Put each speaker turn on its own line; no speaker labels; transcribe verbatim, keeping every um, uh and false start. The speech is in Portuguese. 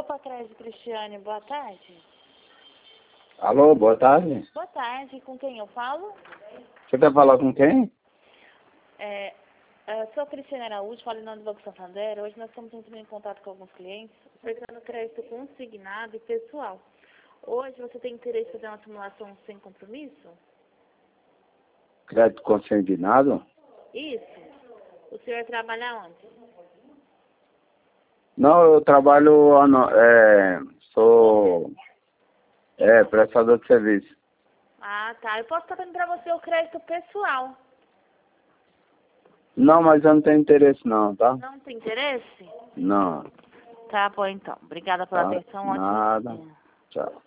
Opa, Crédito Cristiane, boa tarde.
Alô, boa tarde.
Boa tarde, com quem eu falo?
Você quer falar com quem?
É, eu sou Cristiane Araújo, falo em nome do Banco Santander. Hoje nós estamos entrando em contato com alguns clientes, ofertando crédito consignado e pessoal. Hoje você tem interesse em fazer uma simulação sem compromisso?
Crédito consignado?
Isso. O senhor trabalha onde?
Não, eu trabalho, ano- é, sou é, prestador de serviço.
Ah, tá. Eu posso estar dando para você o crédito pessoal.
Não, mas eu não tenho interesse não, tá?
Não tem interesse?
Não,
Tá bom, então. Obrigada pela
tá?
atenção. Ótimo
Nada.
dia.
Tchau.